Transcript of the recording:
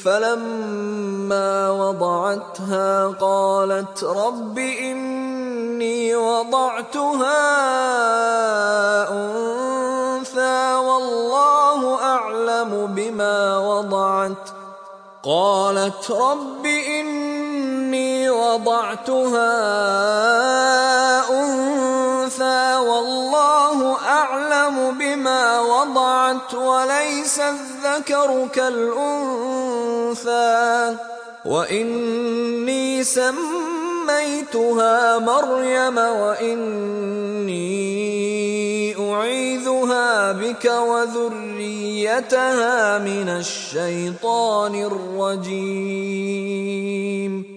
فلما وضعتها قالت رب إني وضعتها أنثى والله أعلم بما وضعت قالت رب إني وضعتها أنثى والله أعلم بما وضعت وليس الذكر كالأنثى وإني سميتها مريم وإني أعيذها بك وذريتها من الشيطان الرجيم